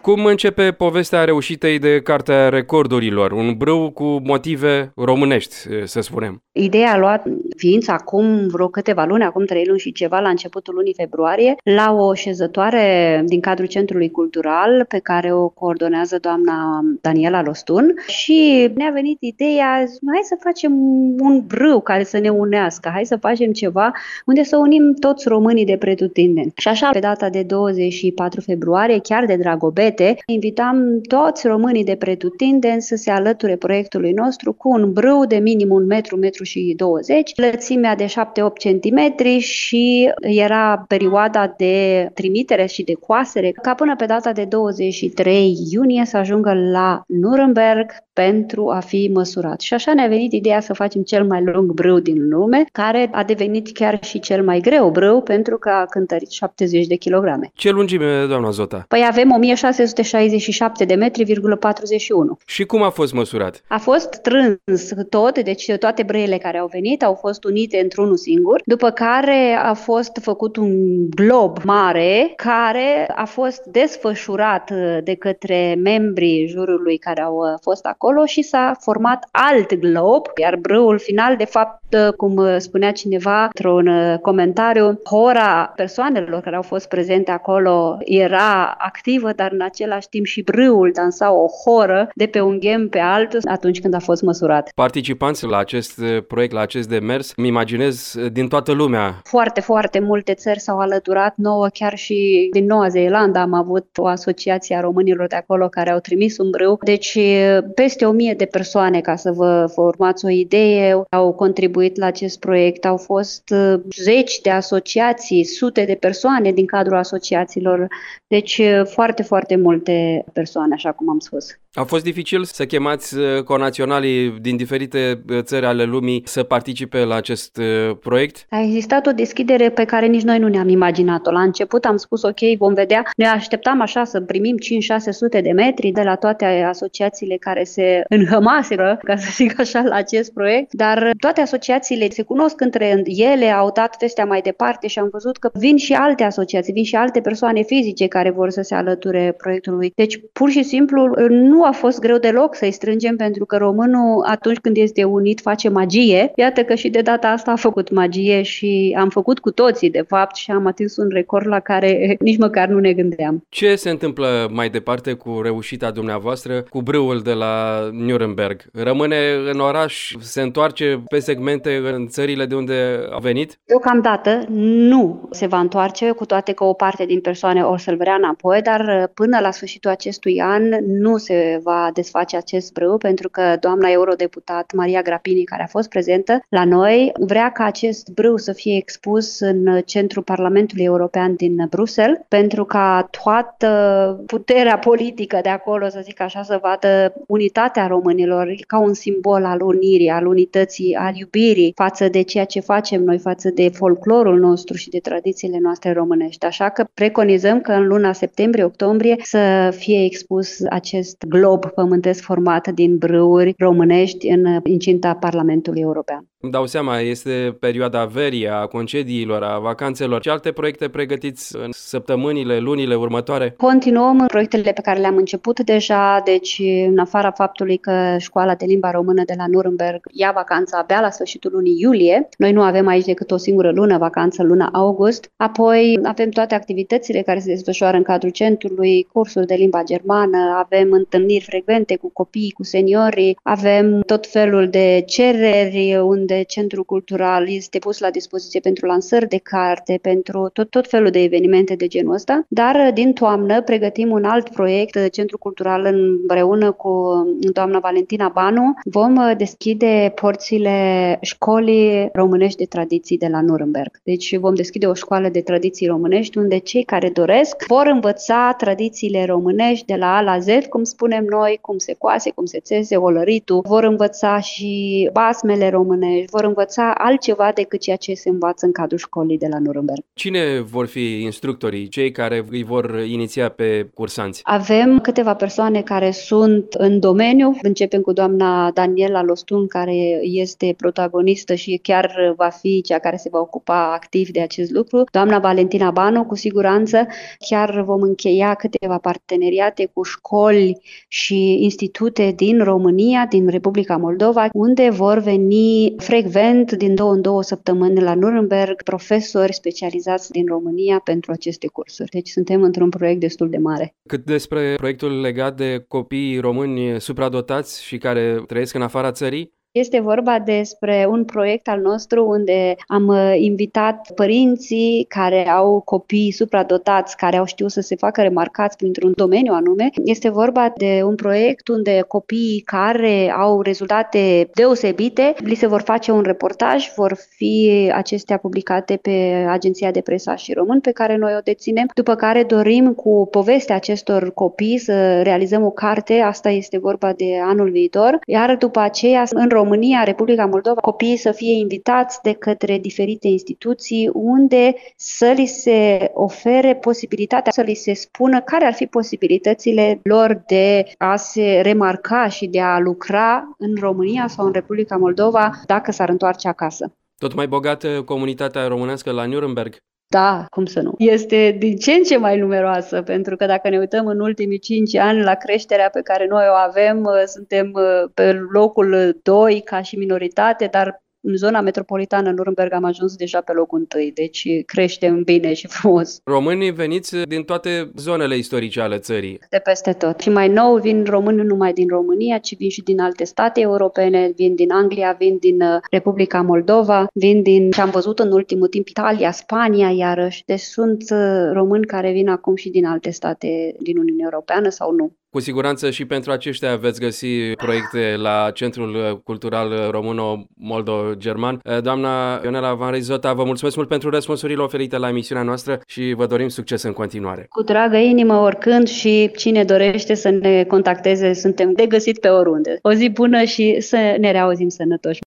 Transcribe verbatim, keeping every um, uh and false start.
Cum începe povestea reușitei de Cartea Recordurilor? Un brâu cu motive românești, să spunem. Ideea a luat ființă acum vreo câteva luni, acum trei luni și ceva, la începutul lunii februarie, la o șezătoare din cadrul Centrului Cultural pe care o coordonează doamna Daniela Lostun și ne-a venit ideea, hai să facem un brâu care să ne unească, hai să facem ceva unde să unim toți românii de pretutindeni. Și așa, pe data de douăzeci și patru februarie, chiar de dragobete, invitam toți românii de pretutindeni să se alăture proiectului nostru cu un brâu de minim un metru, metru și douăzeci, lățimea de șapte opt centimetri și era perioada de trimitere și de coasere, ca până pe data de douăzeci și trei iunie să ajungă la Nuremberg pentru a fi măsurat. Și așa ne-a venit ideea să facem cel mai lung brâu din lume, care a devenit chiar și cel mai greu brâu pentru că a cântărit șaptezeci de kilograme. Ce lungime, doamna Zota? Păi avem o mie șase sute șaizeci și șapte de metri, virgulă patruzeci și unu. Și cum a fost măsurat? A fost strâns tot, deci toate breile care au venit au fost unite într-unul singur, după care a fost făcut un glob mare care a fost desfășurat de către membrii jurului care au fost acolo și s-a format alt glob, iar brâul final, de fapt, cum spunea cineva într-un comentariu, hora persoanelor care au fost prezente acolo era activă, dar în același timp și brâul dansa o horă de pe un ghem pe altul atunci când a fost măsurat. Participanți la acest proiect, la acest demers, îmi imaginez, din toată lumea. Foarte, foarte multe țări s-au alăturat nouă, chiar și din Noua Zeelandă am avut o asociație a românilor de acolo care au trimis un brâu. Deci peste o mie de persoane, ca să vă formați o idee, au contribuit la acest proiect. Au fost zeci de asociații, sute de persoane din cadrul asociațiilor. Deci foarte, foarte multe persoane, așa cum am spus. A fost dificil să chemați conaționalii din diferite țări ale lumii să participe la acest proiect? A existat o deschidere pe care nici noi nu ne-am imaginat-o. La început am spus, ok, vom vedea. Ne așteptam așa să primim cinci șase sute de metri de la toate asociațiile care se înhămaseră, ca să zic așa, la acest proiect, dar toate asociațiile se cunosc între ele, au dat vestea mai departe și am văzut că vin și alte asociații, vin și alte persoane fizice care vor să se alăture proiectului. Deci, pur și simplu, nu a fost greu deloc să-i strângem, pentru că românul, atunci când este unit, face magie. Iată că și de data asta a făcut magie și am făcut cu toții, de fapt, și am atins un record la care nici măcar nu ne gândeam. Ce se întâmplă mai departe cu reușita dumneavoastră, cu brâul de la Nuremberg? Rămâne în oraș, se întoarce pe segmente în țările de unde a venit? Deocamdată nu se va întoarce, cu toate că o parte din persoane o să-l vrea înapoi, dar până la sfârșitul acestui an nu se va desface acest brâu, pentru că doamna eurodeputat Maria Grapini, care a fost prezentă la noi, vrea ca acest brâu să fie expus în centrul Parlamentului European din Bruxelles, pentru ca toată puterea politică de acolo, să zic așa, să vadă unitatea românilor ca un simbol al unirii, al unității, al iubirii față de ceea ce facem noi, față de folclorul nostru și de tradițiile noastre românești. Așa că preconizăm că în luna septembrie-octombrie să fie expus acest glob pământesc format din brâuri românești în incinta Parlamentului European. Îmi dau seama, este perioada verii, a concediilor, a vacanțelor. Ce alte proiecte pregătiți în săptămânile, lunile următoare? Continuăm proiectele pe care le-am început deja, deci în afara faptului că Școala de Limba Română de la Nuremberg ia vacanța abia la sfârșitul lunii iulie. Noi nu avem aici decât o singură lună vacanță, luna august. Apoi avem toate activitățile care se desfășoară în cadrul centrului, cursuri de limba germană, avem întâlniri frecvente cu copiii, cu seniorii, avem tot felul de cereri unde Centrul Cultural este pus la dispoziție pentru lansări de carte, pentru tot, tot felul de evenimente de genul ăsta, dar din toamnă pregătim un alt proiect, Centrul Cultural împreună cu doamna Valentina Banu. Vom deschide porțile școlii românești de tradiții de la Nuremberg. Deci vom deschide o școală de tradiții românești unde cei care doresc vor învăța tradițiile românești de la A la Z, cum spunem noi, cum se coase, cum se țese, olăritul, vor învăța și basmele românești, europene. Vor învăța altceva decât ceea ce se învață în cadrul școlii de la Nuremberg. Cine vor fi instructorii, cei care îi vor iniția pe cursanți? Avem câteva persoane care sunt în domeniu. Începem cu doamna Daniela Lostun, care este protagonistă și chiar va fi cea care se va ocupa activ de acest lucru. Doamna Valentina Banu, cu siguranță. Chiar vom încheia câteva parteneriate cu școli și institute din România, din Republica Moldova, unde vor veni frecvent din două în două săptămâni la Nuremberg profesori specializați din România pentru aceste cursuri. Deci suntem într-un proiect destul de mare. Cât despre proiectul legat de copiii români supradotați și care trăiesc în afara țării? Este vorba despre un proiect al nostru unde am invitat părinții care au copii supradotați, care au știut să se facă remarcați printr-un domeniu anume. Este vorba de un proiect unde copiii care au rezultate deosebite, li se vor face un reportaj, vor fi acestea publicate pe Agenția de Presă și Român, pe care noi o deținem, după care dorim cu povestea acestor copii să realizăm o carte, asta este vorba de anul viitor, iar după aceea în România, Republica Moldova, copiii să fie invitați de către diferite instituții unde să li se ofere posibilitatea, să li se spună care ar fi posibilitățile lor de a se remarca și de a lucra în România sau în Republica Moldova dacă s-ar întoarce acasă. Tot mai bogată comunitatea românească la Nuremberg? Da, cum să nu. Este din ce în ce mai numeroasă, pentru că dacă ne uităm în ultimii cinci ani la creșterea pe care noi o avem, suntem pe locul doi ca și minoritate, dar în zona metropolitană Nuremberg am ajuns deja pe locul întâi, deci creștem bine și frumos. Românii veniți din toate zonele istorice ale țării. De peste tot. Și mai nou vin români nu numai din România, ci vin și din alte state europene, vin din Anglia, vin din Republica Moldova, vin din ce am văzut în ultimul timp Italia, Spania iarăși. Deci sunt români care vin acum și din alte state din Uniunea Europeană sau nu. Cu siguranță și pentru aceștia veți găsi proiecte la Centrul Cultural Româno-Moldo-German. Doamna Ionela Van Rijsdota, vă mulțumesc mult pentru răspunsurile oferite la emisiunea noastră și vă dorim succes în continuare. Cu dragă inimă, oricând, și cine dorește să ne contacteze, suntem de găsit pe oriunde. O zi bună și să ne reauzim sănătoși!